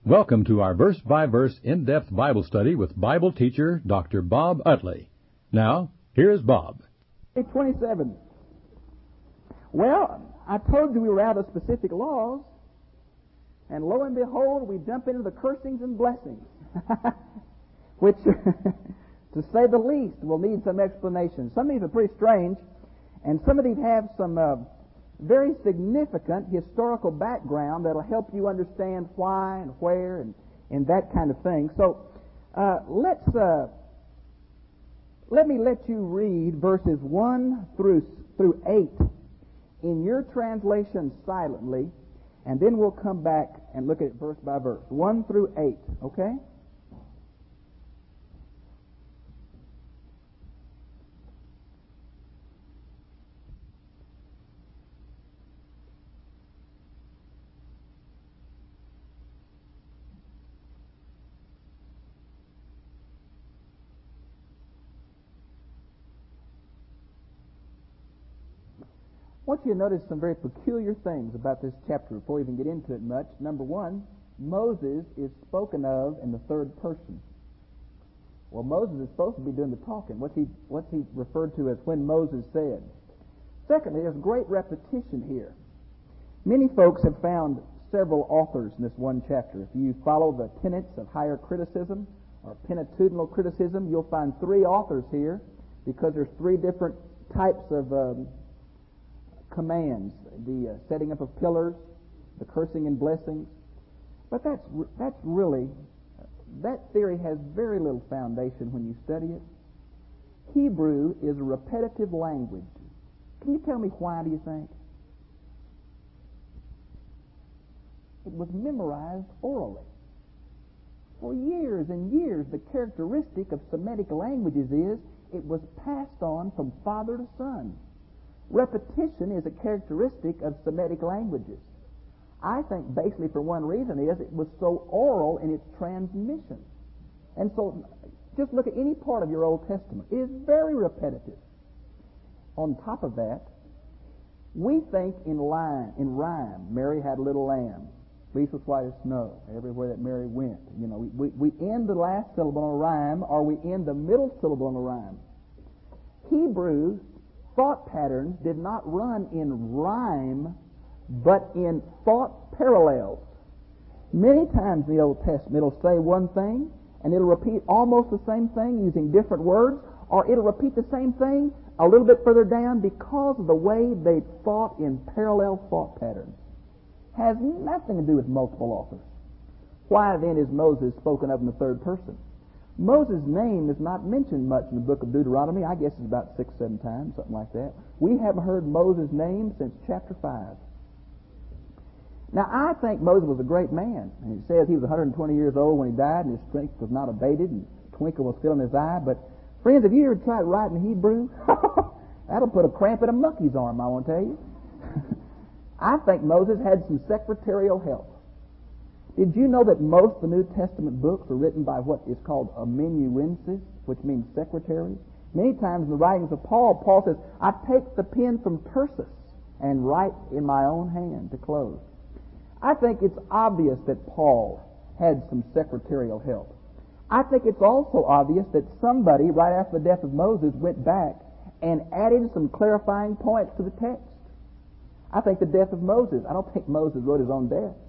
Welcome to our verse-by-verse in-depth Bible study with Bible teacher Dr. Bob Utley. Now, here's Bob. 27. Well, I told you we were out of specific laws, and lo and behold, we jump into the cursings and blessings, which, to say the least, will need some explanation. Some of these are pretty strange, and some of these have some very significant historical background that'll help you understand why and where and that kind of thing. So let me let you read verses 1 through 8 in your translation silently, and then we'll come back and look at it verse by verse. 1 through 8, okay? I want you to notice some very peculiar things about this chapter before we even get into it much. Number one, Moses is spoken of in the third person. Well, Moses is supposed to be doing the talking. What's he referred to as when Moses said? Secondly, there's great repetition here. Many folks have found several authors in this one chapter. If you follow the tenets of higher criticism or pentateuchal criticism, you'll find three authors here because there's three different types of commands, the setting up of pillars, the cursing and blessings. But that's really, that theory has very little foundation when you study it. Hebrew is a repetitive language. Can you tell me why, do you think? It was memorized orally. For years and years, the characteristic of Semitic languages is it was passed on from father to son. Repetition is a characteristic of Semitic languages. I think basically for one reason is it was so oral in its transmission. And so just look at any part of your Old Testament. It is very repetitive. On top of that, we think in rhyme. Mary had a little lamb. Fleece was white as snow. Everywhere that Mary went. You know, we end the last syllable on a rhyme, or we end the middle syllable on a rhyme. Hebrew thought patterns did not run in rhyme, but in thought parallels. Many times in the Old Testament, it'll say one thing, and it'll repeat almost the same thing using different words, or it'll repeat the same thing a little bit further down because of the way they thought in parallel thought patterns. Has nothing to do with multiple authors. Why then is Moses spoken of in the third person? Moses' name is not mentioned much in the book of Deuteronomy. I guess it's about 6-7 times, something like that. We haven't heard Moses' name since chapter 5. Now, I think Moses was a great man. And it says he was 120 years old when he died, and his strength was not abated, and a twinkle was still in his eye. But, friends, have you ever tried writing Hebrew? That'll put a cramp in a monkey's arm, I want to tell you. I think Moses had some secretarial help. Did you know that most of the New Testament books are written by what is called amanuensis, which means secretaries? Many times in the writings of Paul says, I take the pen from Tarsus and write in my own hand to close. I think it's obvious that Paul had some secretarial help. I think it's also obvious that somebody, right after the death of Moses, went back and added some clarifying points to the text. I think the death of Moses, I don't think Moses wrote his own death.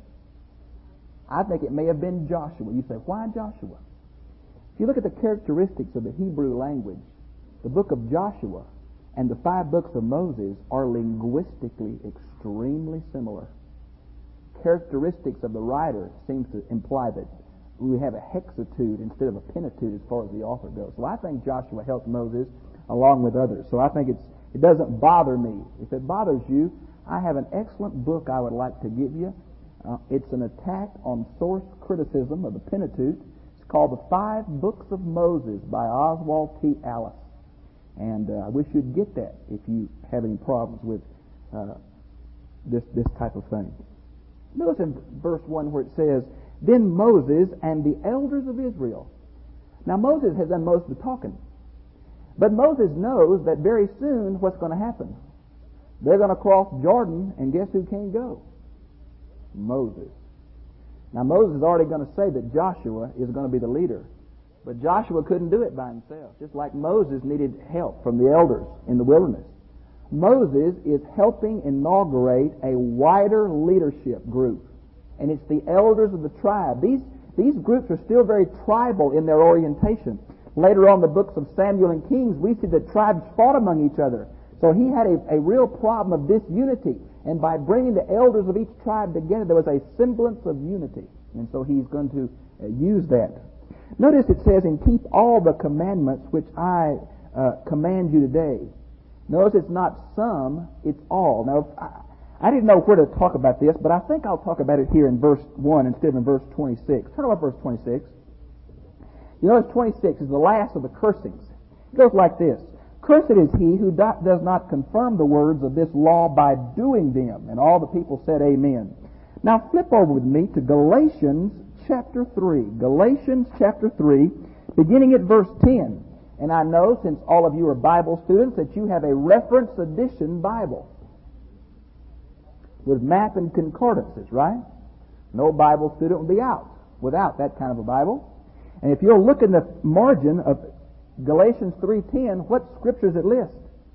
I think it may have been Joshua. You say, why Joshua? If you look at the characteristics of the Hebrew language, the book of Joshua and the 5 books of Moses are linguistically extremely similar. Characteristics of the writer seems to imply that we have a hexatude instead of a pentateuch as far as the author goes. So I think Joshua helped Moses along with others. So I think it doesn't bother me. If it bothers you, I have an excellent book I would like to give you. It's an attack on source criticism of the Pentateuch. It's called The 5 Books of Moses by Oswald T. Allis. And I wish you'd get that if you have any problems with this type of thing. Notice in verse 1 where it says, Then Moses and the elders of Israel. Now Moses has done most of the talking. But Moses knows that very soon what's going to happen? They're going to cross Jordan, and guess who can't go? Moses. Now Moses is already going to say that Joshua is going to be the leader. But Joshua couldn't do it by himself, just like Moses needed help from the elders in the wilderness. Moses is helping inaugurate a wider leadership group, and it's the elders of the tribe. These groups are still very tribal in their orientation. Later on in the books of Samuel and Kings, we see that tribes fought among each other. So he had a real problem of disunity, and by bringing the elders of each tribe together, there was a semblance of unity. And so he's going to use that. Notice it says, and keep all the commandments which I command you today. Notice it's not some, it's all. Now, I didn't know where to talk about this, but I think I'll talk about it here in verse 1 instead of in verse 26. Turn over verse 26. You notice 26 is the last of the cursings. It goes like this. Cursed is he who does not confirm the words of this law by doing them. And all the people said amen. Now flip over with me to Galatians chapter 3. Galatians chapter 3, beginning at verse 10. And I know, since all of you are Bible students, that you have a reference edition Bible with map and concordances, right? No Bible student will be out without that kind of a Bible. And if you'll look in the margin of Galatians 3:10, what scriptures it lists?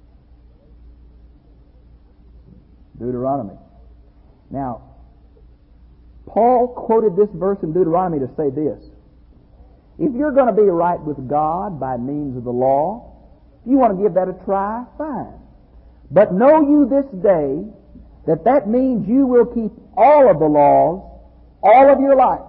Deuteronomy. Now, Paul quoted this verse in Deuteronomy to say this. If you're going to be right with God by means of the law, if you want to give that a try, fine. But know you this day that means you will keep all of the laws all of your life.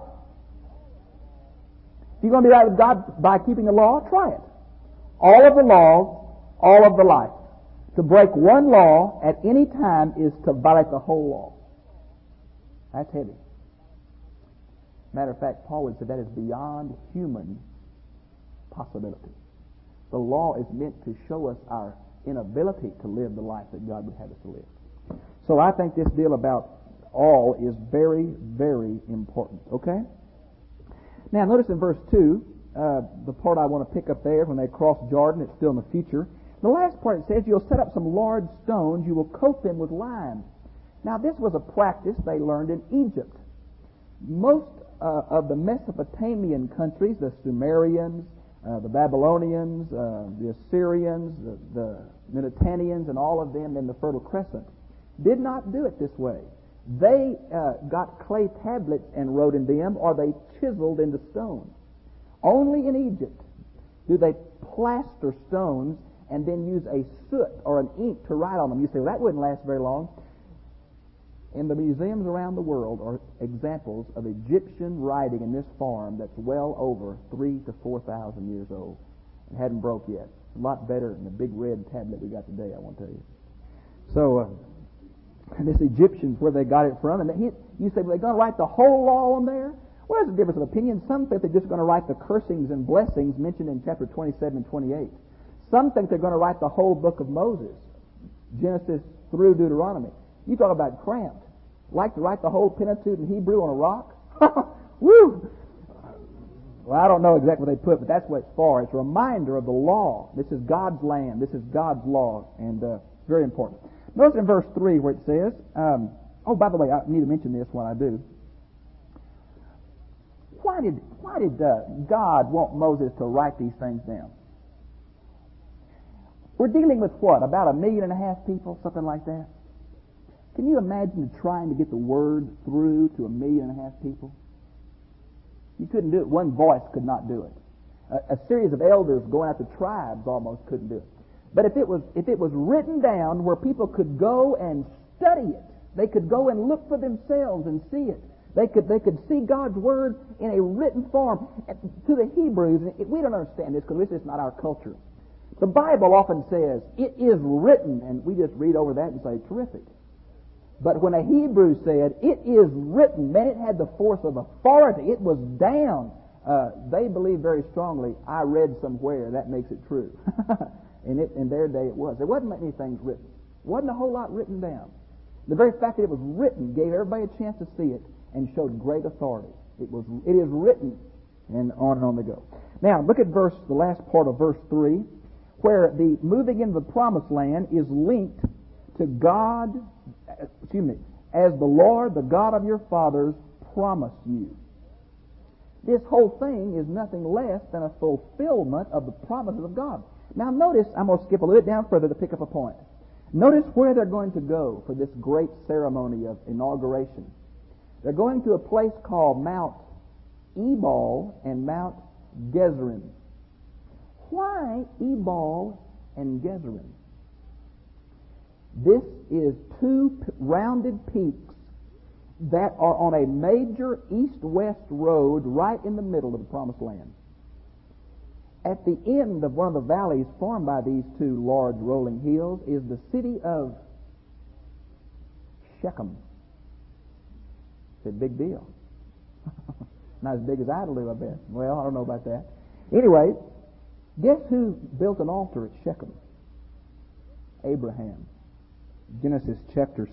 If you're going to be right with God by keeping the law, try it. All of the laws, all of the life. To break one law at any time is to violate the whole law. That's heavy. Matter of fact, Paul would say that is beyond human possibility. The law is meant to show us our inability to live the life that God would have us to live. So I think this deal about all is very, very important. Okay? Now notice in verse 2, the part I want to pick up there, when they cross Jordan, it's still in the future. The last part it says, you'll set up some large stones, you will coat them with lime. Now this was a practice they learned in Egypt. Most of the Mesopotamian countries, the Sumerians, the Babylonians, the Assyrians, the Midianians, and all of them in the Fertile Crescent, did not do it this way. They got clay tablets and wrote in them, or they chiseled into stone. Only in Egypt do they plaster stones and then use a soot or an ink to write on them. You say, well, that wouldn't last very long. In the museums around the world are examples of Egyptian writing in this form that's well over 3,000 to 4,000 years old and hadn't broke yet. A lot better than the big red tablet we got today, I want to tell you. So, this Egyptians, where they got it from, and you say, well, they're going to write the whole law on there? Well, there's a difference of opinion. Some think they're just going to write the cursings and blessings mentioned in chapter 27 and 28. Some think they're going to write the whole book of Moses, Genesis through Deuteronomy. You talk about cramped. Like to write the whole Pentateuch in Hebrew on a rock? Woo! Well, I don't know exactly what they put, but that's what it's for. It's a reminder of the law. This is God's land. This is God's law, and very important. Notice in verse 3 where it says, by the way, I need to mention this when I do. Why did God want Moses to write these things down? We're dealing with what? About 1.5 million people, something like that? Can you imagine trying to get the word through to 1.5 million people? You couldn't do it. One voice could not do it. A series of elders going out to tribes almost couldn't do it. But if it was written down where people could go and study it, they could go and look for themselves and see it. They could see God's Word in a written form. To the Hebrews, we don't understand this because this is not our culture. The Bible often says, it is written, and we just read over that and say, terrific. But when a Hebrew said, it is written, man, it had the force of authority. It was down. They believed very strongly, I read somewhere, that makes it true. In their day it was. There wasn't many things written. Wasn't a whole lot written down. The very fact that it was written gave everybody a chance to see it and showed great authority. It is written, and on they go. Now, look at the last part of verse 3, where the moving into the promised land is linked to God, as the Lord, the God of your fathers, promise you. This whole thing is nothing less than a fulfillment of the promises of God. Now notice, I'm going to skip a little bit down further to pick up a point. Notice where they're going to go for this great ceremony of inauguration. They're going to a place called Mount Ebal and Mount Gezerim. Why Ebal and Gezerim? This is two rounded peaks that are on a major east-west road right in the middle of the Promised Land. At the end of one of the valleys formed by these two large rolling hills is the city of Shechem. It's a big deal. Not as big as Idlewild, I bet. Well, I don't know about that. Anyway, guess who built an altar at Shechem? Abraham. Genesis chapter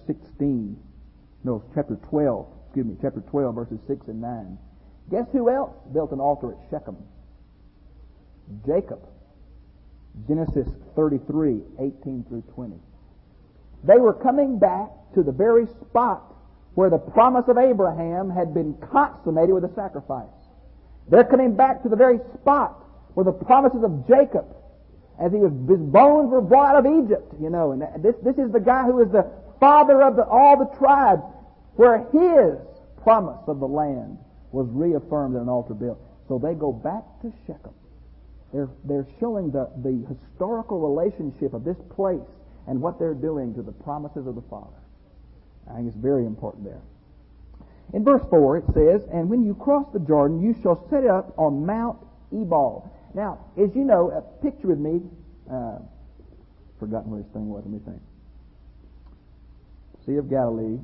12, verses 6 and 9. Guess who else built an altar at Shechem? Jacob. Genesis 33, 18 through 20. They were coming back to the very spot where the promise of Abraham had been consummated with a sacrifice. They're coming back to the very spot where the promises of Jacob, as his bones were brought out of Egypt, and this is the guy who is the father of all the tribes, where his promise of the land was reaffirmed in an altar built. So they go back to Shechem. They're showing the historical relationship of this place and what they're doing to the promises of the Father. I think it's very important there. In verse 4 it says, "And when you cross the Jordan, you shall set up on Mount Ebal." Now, as you know, picture with me, forgotten where this thing was, let me think. Sea of Galilee,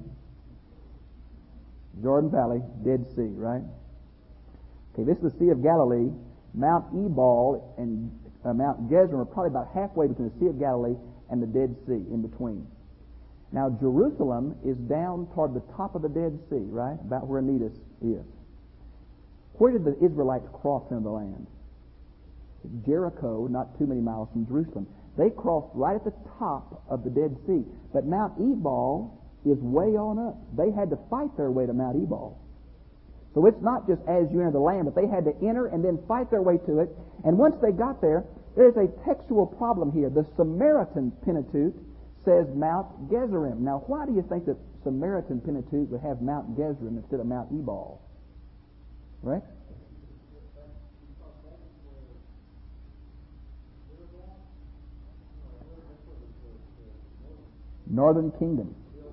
Jordan Valley, Dead Sea, right? Okay, this is the Sea of Galilee. Mount Ebal and Mount Gezerim are probably about halfway between the Sea of Galilee and the Dead Sea, in between. Now, Jerusalem is down toward the top of the Dead Sea, right? About where Aeneas is. Where did the Israelites cross into the land? Jericho, not too many miles from Jerusalem. They crossed right at the top of the Dead Sea. But Mount Ebal is way on up. They had to fight their way to Mount Ebal. So it's not just as you enter the land, but they had to enter and then fight their way to it. And once they got there, there's a textual problem here. The Samaritan Pentateuch says Mount Gezerim. Now, why do you think that Samaritan Pentateuch would have Mount Gezerim instead of Mount Ebal? Right? Northern Kingdom.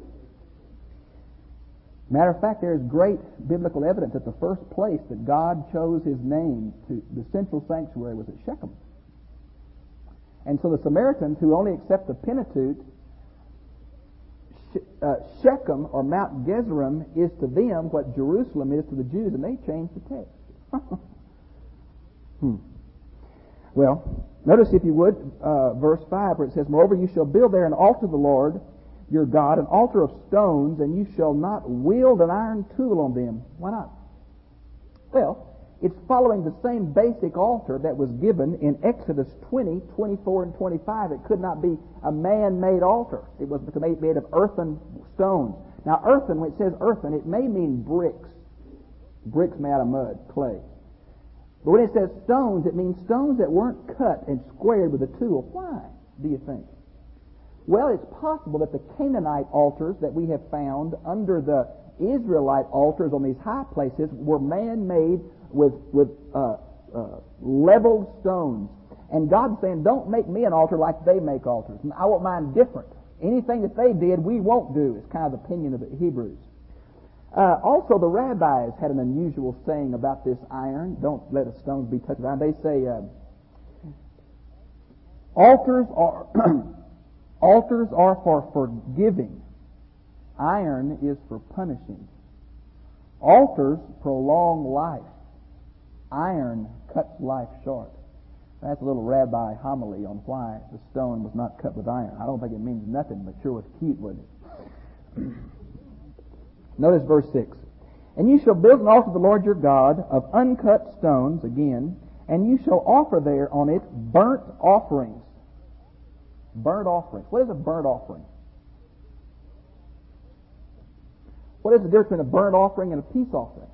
Matter of fact, there is great biblical evidence that the first place that God chose His name to, the central sanctuary, was at Shechem. And so the Samaritans, who only accept the Pentateuch, Shechem or Mount Gezerim is to them what Jerusalem is to the Jews, and they changed the text. Well, notice if you would, verse 5, where it says, "Moreover, you shall build there an altar to the Lord your God, an altar of stones, and you shall not wield an iron tool on them." Why not? Well, it's following the same basic altar that was given in Exodus 20, 24, and 25. It could not be a man-made altar. It was made of earthen stones. Now, earthen, when it says earthen, it may mean bricks. Bricks made out of mud, clay. But when it says stones, it means stones that weren't cut and squared with a tool. Why, do you think? Well, it's possible that the Canaanite altars that we have found under the Israelite altars on these high places were man-made with leveled stones. And God's saying, don't make me an altar like they make altars. I want mine different. Anything that they did, we won't do, is kind of the opinion of the Hebrews. Also, the rabbis had an unusual saying about this iron. Don't let the stones be touched with iron. They say, altars are... altars are for forgiving. Iron is for punishing. Altars prolong life. Iron cuts life short. That's a little rabbi homily on why the stone was not cut with iron. I don't think it means nothing, but sure was cute, wasn't it? Notice verse 6. "And you shall build an altar to the Lord your God of uncut stones," again, "and you shall offer there on it burnt offerings." Burnt offerings. What is a burnt offering? What is the difference between a burnt offering and a peace offering?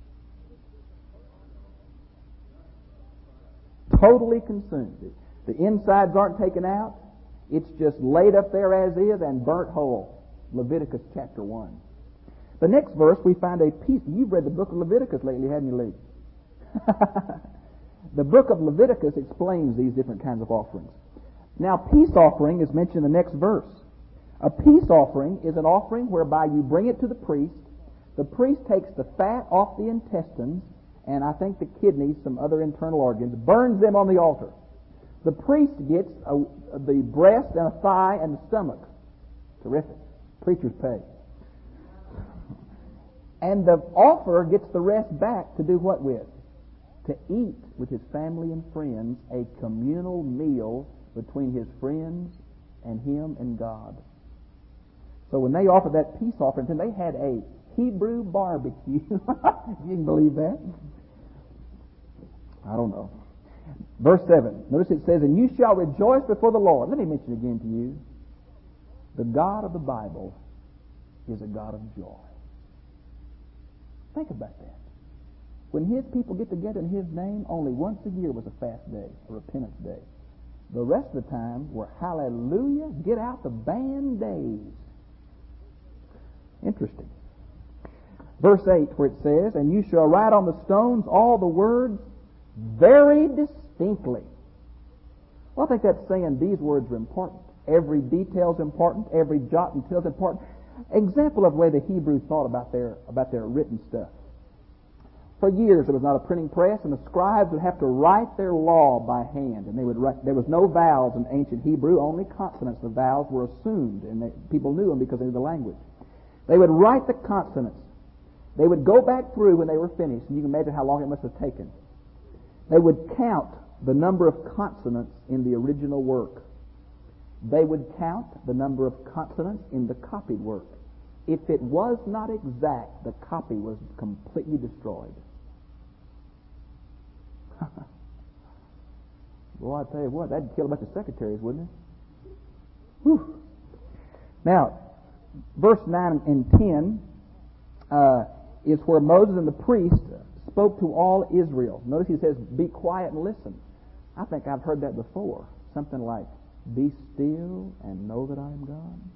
Totally consumed. The insides aren't taken out. It's just laid up there as is and burnt whole. Leviticus chapter 1. The next verse we find a peace. You've read the book of Leviticus lately, haven't you, Lee? The book of Leviticus explains these different kinds of offerings. Now, peace offering is mentioned in the next verse. A peace offering is an offering whereby you bring it to the priest. The priest takes the fat off the intestines, and I think the kidneys, some other internal organs, burns them on the altar. The priest gets the breast and a thigh and the stomach. Terrific. Preacher's pay. And the offerer gets the rest back to do what with? To eat with his family and friends a communal meal between his friends and him and God. So when they offered that peace offering, they had a Hebrew barbecue. You can believe that? I don't know. Verse 7. Notice it says, "And you shall rejoice before the Lord." Let me mention again to you. The God of the Bible is a God of joy. Think about that. When His people get together in His name, only once a year was a fast day, a repentance day. The rest of the time were hallelujah, get out the band days. Interesting. Verse 8 where it says, "And you shall write on the stones all the words very distinctly." Well, I think that's saying these words are important. Every detail is important. Every jot and tittle is important. Example of the way the Hebrews thought about their written stuff. For years there was not a printing press, and the scribes would have to write their law by hand. And they would write. There was no vowels in ancient Hebrew, only consonants. The vowels were assumed, and people knew them because they knew the language. They would write the consonants. They would go back through when they were finished, and you can imagine how long it must have taken. They would count the number of consonants in the original work. They would count the number of consonants in the copied work. If it was not exact, the copy was completely destroyed. Boy, I tell you what, that'd kill a bunch of secretaries, wouldn't it? Whew. Now, verse 9 and 10 is where Moses and the priest spoke to all Israel. Notice he says, "Be quiet and listen." I think I've heard that before. Something like, "Be still and know that I am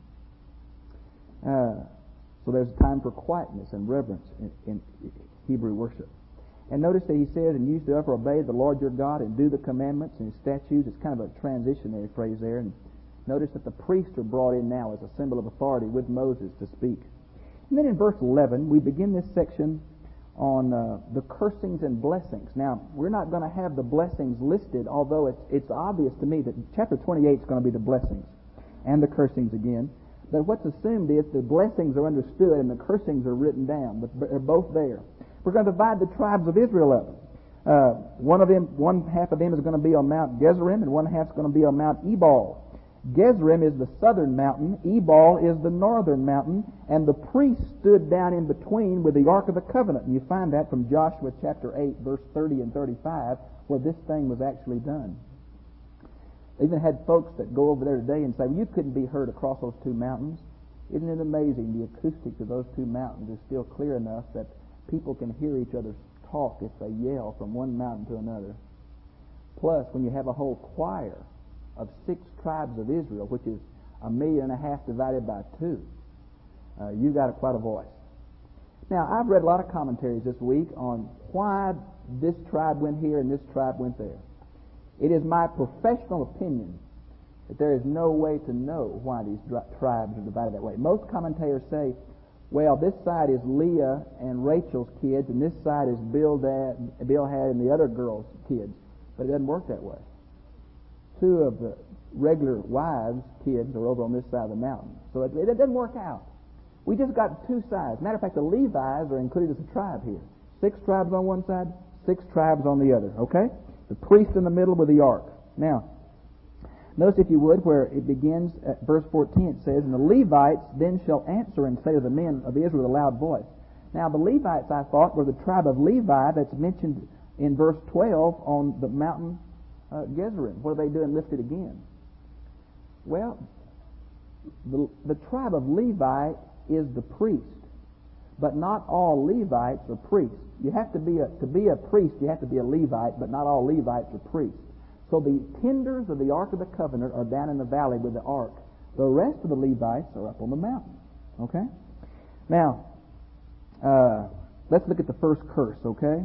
God." So there's a time for quietness and reverence in Hebrew worship. And notice that he says, "And you shall obey the Lord your God and do the commandments and his statutes." It's kind of a transitionary phrase there. And notice that the priests are brought in now as a symbol of authority with Moses to speak. And then in verse 11, we begin this section on the cursings and blessings. Now, we're not going to have the blessings listed, although it's obvious to me that chapter 28 is going to be the blessings and the cursings again. But what's assumed is the blessings are understood and the cursings are written down. But they're both there. We're going to divide the tribes of Israel up. One half of them is going to be on Mount Gerizim, and one half is going to be on Mount Ebal. Gerizim is the southern mountain, Ebal is the northern mountain, and the priest stood down in between with the Ark of the Covenant. And you find that from Joshua chapter 8, verse 30 and 35, where this thing was actually done. They even had folks that go over there today and say, "Well, you couldn't be heard across those two mountains." Isn't it amazing? The acoustics of those two mountains is still clear enough that people can hear each other talk if they yell from one mountain to another. Plus, when you have a whole choir of 6 tribes of Israel, which is 1.5 million divided by 2, you got quite a voice. Now, I've read a lot of commentaries this week on why this tribe went here and this tribe went there. It is my professional opinion that there is no way to know why these tribes are divided that way. Most commentators say, well, this side is Leah and Rachel's kids, and this side is Bilhah and the other girl's kids. But it doesn't work that way. 2 of the regular wives' kids are over on this side of the mountain. So it doesn't work out. We just got 2 sides. Matter of fact, the Levites are included as a tribe here. 6 tribes on one side, 6 tribes on the other. Okay? The priest in the middle with the ark. Now, notice if you would where it begins at verse 14. It says, "And the Levites then shall answer and say to the men of Israel with a loud voice." Now, the Levites, I thought, were the tribe of Levi that's mentioned in verse 12 on the mountain Gerizim. What are they doing lifted again? Well, the tribe of Levi is the priest. but not all Levites are priests. You have to be a priest, you have to be a Levite, but not all Levites are priests. So the tenders of the Ark of the Covenant are down in the valley with the Ark. The rest of the Levites are up on the mountain. Okay? Now, let's look at the first curse, okay?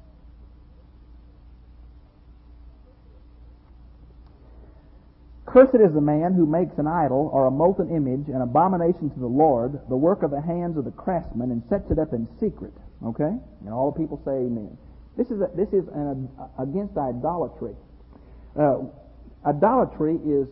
Cursed is the man who makes an idol or a molten image, an abomination to the Lord, the work of the hands of the craftsman, and sets it up in secret. Okay? And all the people say amen. This is against idolatry. Idolatry is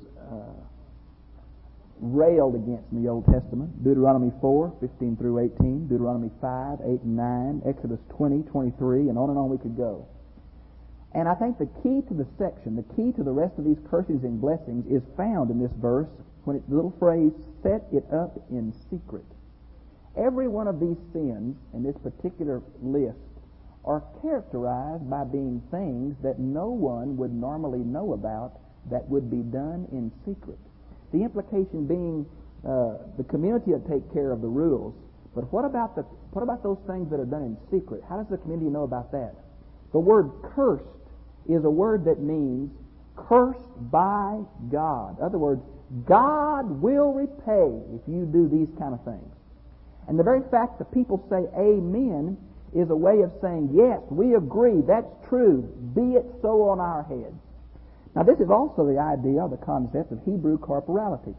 railed against in the Old Testament. Deuteronomy 4:15 through 18, Deuteronomy 5, 8 and 9, Exodus 20, 23, and on we could go. And I think the key to the section, the key to the rest of these curses and blessings is found in this verse when the little phrase, set it up in secret. Every one of these sins in this particular list are characterized by being things that no one would normally know about that would be done in secret. The implication being the community will take care of the rules, but what about those things that are done in secret? How does the community know about that? The word cursed is a word that means cursed by God. In other words, God will repay if you do these kind of things. And the very fact that people say amen is a way of saying, yes, we agree, that's true, be it so on our heads. Now this is also the idea, the concept of Hebrew corporality.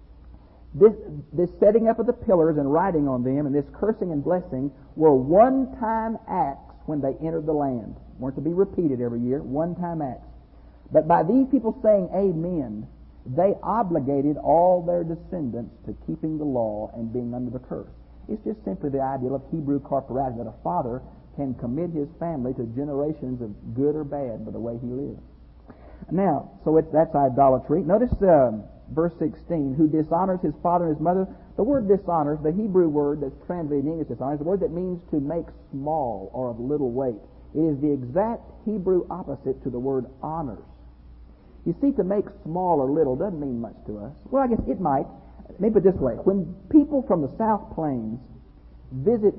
This setting up of the pillars and writing on them and this cursing and blessing were one-time acts when they entered the land. Weren't to be repeated every year, one-time acts. But by these people saying amen, they obligated all their descendants to keeping the law and being under the curse. It's just simply the idea of Hebrew corporality, that a father can commit his family to generations of good or bad by the way he lives. Now, so that's idolatry. Notice verse 16, who dishonors his father and his mother. The word dishonors, the Hebrew word that's translated in English dishonors, the word that means to make small or of little weight. It is the exact Hebrew opposite to the word honors. You see, to make small or little doesn't mean much to us. Well, I guess it might. Let me put it this way. When people from the South Plains visit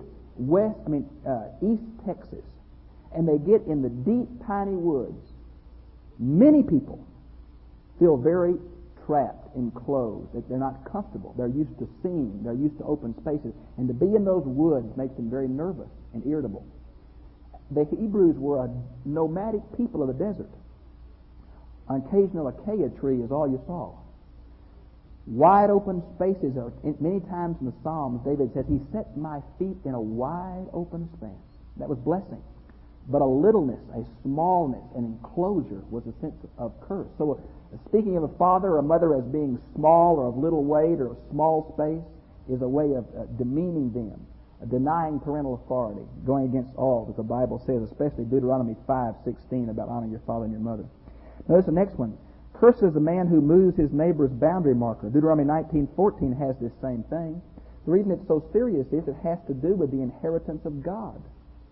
East Texas, and they get in the deep, piney woods, many people feel very trapped, enclosed. They're not comfortable. They're used to seeing. They're used to open spaces. And to be in those woods makes them very nervous and irritable. The Hebrews were a nomadic people of the desert. An occasional acacia tree is all you saw. Wide open spaces. Many times in the Psalms, David says, he set my feet in a wide open space. That was blessing. But a littleness, a smallness, an enclosure was a sense of curse. So speaking of a father or a mother as being small or of little weight or a small space is a way of demeaning them, denying parental authority, going against all that the Bible says, especially Deuteronomy 5:16 about honoring your father and your mother. Notice the next one. Cursed is the man who moves his neighbor's boundary marker. Deuteronomy 19:14 has this same thing. The reason it's so serious is it has to do with the inheritance of God.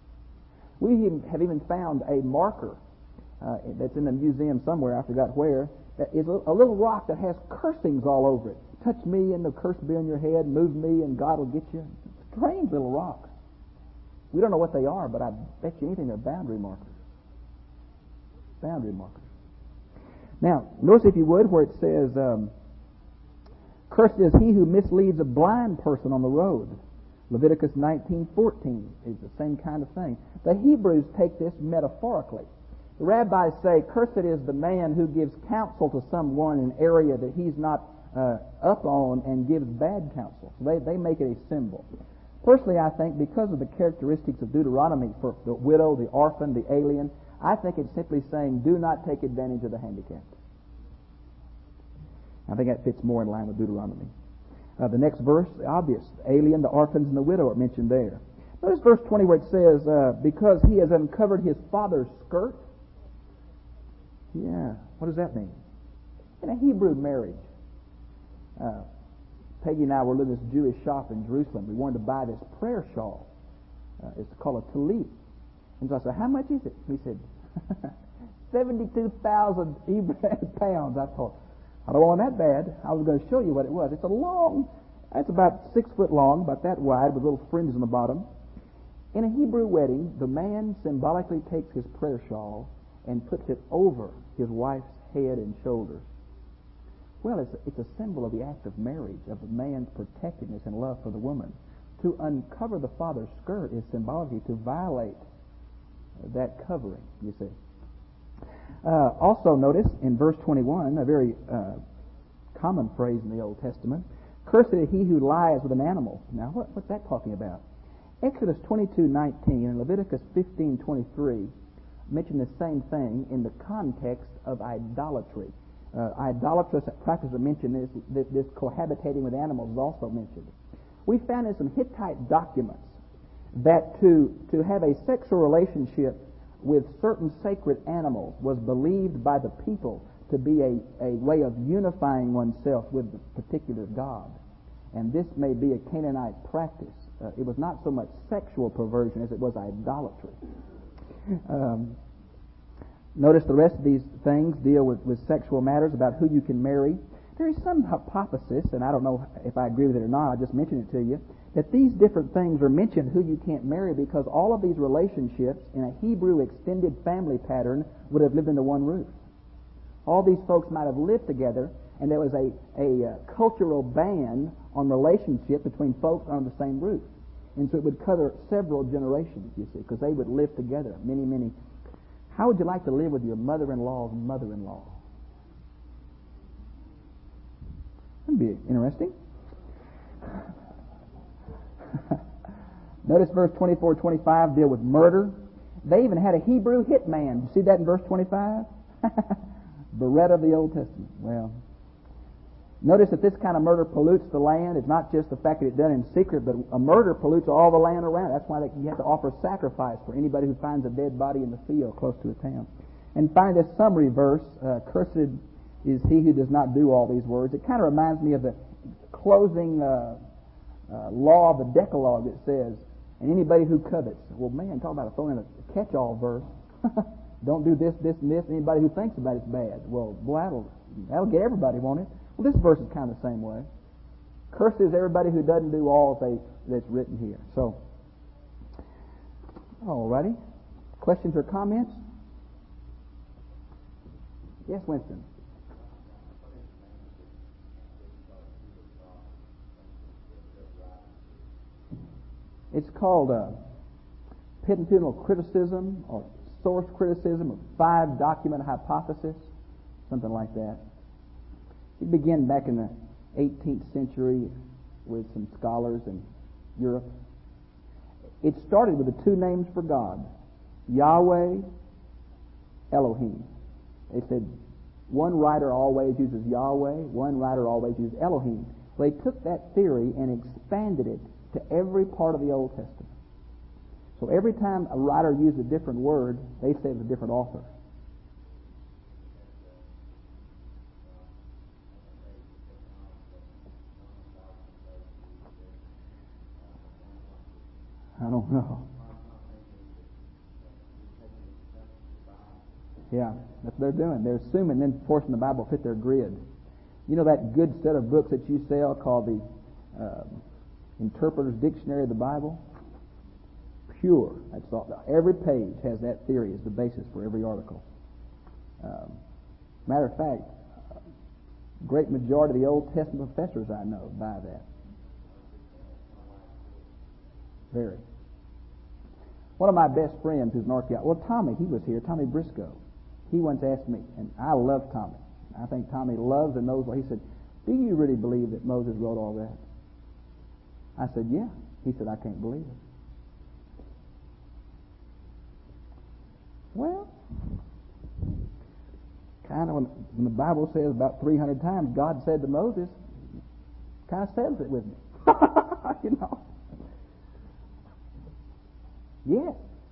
We have even found a marker that's in a museum somewhere, I forgot where, that is a little rock that has cursings all over it. Touch me and the curse will be on your head, move me and God will get you. Strange little rocks. We don't know what they are, but I bet you anything they're boundary markers. Boundary markers. Now, notice if you would where it says, cursed is he who misleads a blind person on the road. Leviticus 19:14 is the same kind of thing. The Hebrews take this metaphorically. The rabbis say, cursed is the man who gives counsel to someone in an area that he's not up on and gives bad counsel. So they make it a symbol. Personally, I think because of the characteristics of Deuteronomy for the widow, the orphan, the alien, I think it's simply saying, do not take advantage of the handicapped. I think that fits more in line with Deuteronomy. The next verse, obvious. The alien, the orphans, and the widow are mentioned there. Notice verse 20 where it says, because he has uncovered his father's skirt. Yeah, what does that mean? In a Hebrew marriage, Peggy and I were in this Jewish shop in Jerusalem. We wanted to buy this prayer shawl. It's called a tallit. And so I said, how much is it? He said, 72,000 pounds. I thought, I don't want that bad. I was going to show you what it was. It's a long, That's about 6 foot long, about that wide, with little fringes on the bottom. In a Hebrew wedding, the man symbolically takes his prayer shawl and puts it over his wife's head and shoulders. Well, it's a symbol of the act of marriage, of a man's protectiveness and love for the woman. To uncover the father's skirt is symbolically to violate that covering, you see. Also notice in verse 21, a very common phrase in the Old Testament, "Cursed is he who lies with an animal." Now, what's that talking about? Exodus 22:19 and Leviticus 15:23 mention the same thing in the context of idolatry. Idolatrous practice are mentioned. This cohabitating with animals is also mentioned. We found in some Hittite documents that to have a sexual relationship with certain sacred animals was believed by the people to be a way of unifying oneself with the particular god. And this may be a Canaanite practice. It was not so much sexual perversion as it was idolatry. Notice the rest of these things deal with sexual matters, about who you can marry. There is some hypothesis, and I don't know if I agree with it or not, I just mentioned it to you, that these different things are mentioned who you can't marry because all of these relationships in a Hebrew extended family pattern would have lived under one roof. All these folks might have lived together, and there was a cultural ban on relationship between folks under the same roof. And so it would cover several generations, you see, because they would live together, many. How would you like to live with your mother-in-law's mother-in-law? That'd be interesting. Notice verse 24-25 deal with murder. They even had a Hebrew hitman. You see that in verse 25? Beretta of the Old Testament. Well, notice that this kind of murder pollutes the land. It's not just the fact that it's done in secret, but a murder pollutes all the land around. That's why you have to offer sacrifice for anybody who finds a dead body in the field close to a town. And finally, this summary verse, "Cursed is he who does not do all these words." It kind of reminds me of the closing law of the Decalogue that says, "And anybody who covets." Well, man, talk about throwing in a catch-all verse. Don't do this, this, and this. Anybody who thinks about it's bad. Well, boy, that'll get everybody, won't it? Well, this verse is kind of the same way. Cursed is everybody who doesn't do all that's written here. So, alrighty. Questions or comments? Yes, Winston. It's called Pentateuchal criticism or source criticism of 5-document hypothesis, something like that. It began back in the 18th century with some scholars in Europe. It started with the 2 names for God, Yahweh, Elohim. They said one writer always uses Yahweh, one writer always uses Elohim. They took that theory and expanded it to every part of the Old Testament. So every time a writer used a different word, they said it was a different author. I don't know. Yeah, that's what they're doing. They're assuming then forcing the Bible to fit their grid. You know that good set of books that you sell called the Interpreter's Dictionary of the Bible? Pure. That's all. Every page has that theory as the basis for every article. Matter of fact, great majority of the Old Testament professors I know buy that. Very. One of my best friends who's an archaeologist, well, Tommy, he was here, Tommy Briscoe. He once asked me, and I love Tommy. I think Tommy loves and knows what he said. Do you really believe that Moses wrote all that? I said, yeah. He said, I can't believe it. Well, kind of when the Bible says about 300 times God said to Moses, kind of settles it with me. You know. Yes.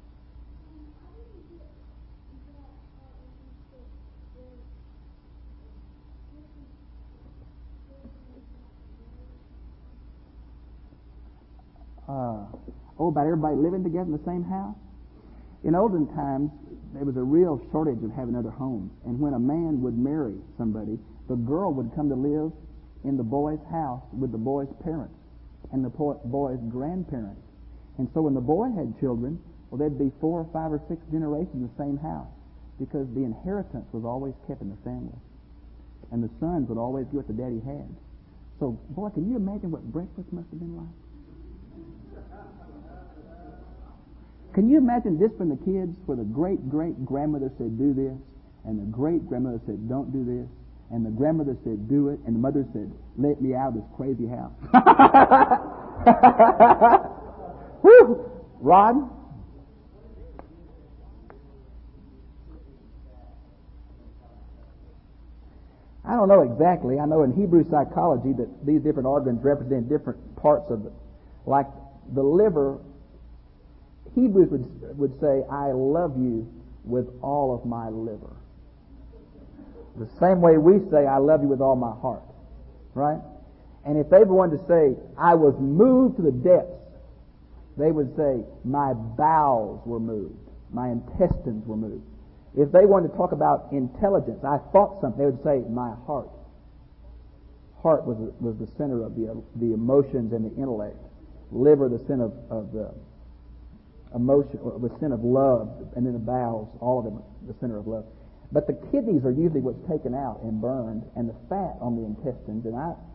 About everybody living together in the same house? In olden times, there was a real shortage of having other homes. And when a man would marry somebody, the girl would come to live in the boy's house with the boy's parents and the boy's grandparents. And so when the boy had children, well, there'd be 4 or 5 or 6 generations in the same house, because the inheritance was always kept in the family. And the sons would always get what the daddy had. So, boy, can you imagine what breakfast must have been like? Can you imagine this from the kids, where the great-great-grandmother said, do this, and the great-grandmother said, don't do this, and the grandmother said, do it, and the mother said, let me out of this crazy house. Woo! Rod? I don't know exactly. I know in Hebrew psychology that these different organs represent different parts of it. Like the liver, Hebrews would say, I love you with all of my liver. The same way we say, I love you with all my heart. Right? And if they wanted to say, I was moved to the depths, they would say, my bowels were moved. My intestines were moved. If they wanted to talk about intelligence, I thought something, they would say, my heart. Heart was the center of the emotions and the intellect. Liver, the center of the emotion, or the center of love, and then the bowels, all of them, the center of love. But the kidneys are usually what's taken out and burned, and the fat on the intestines. And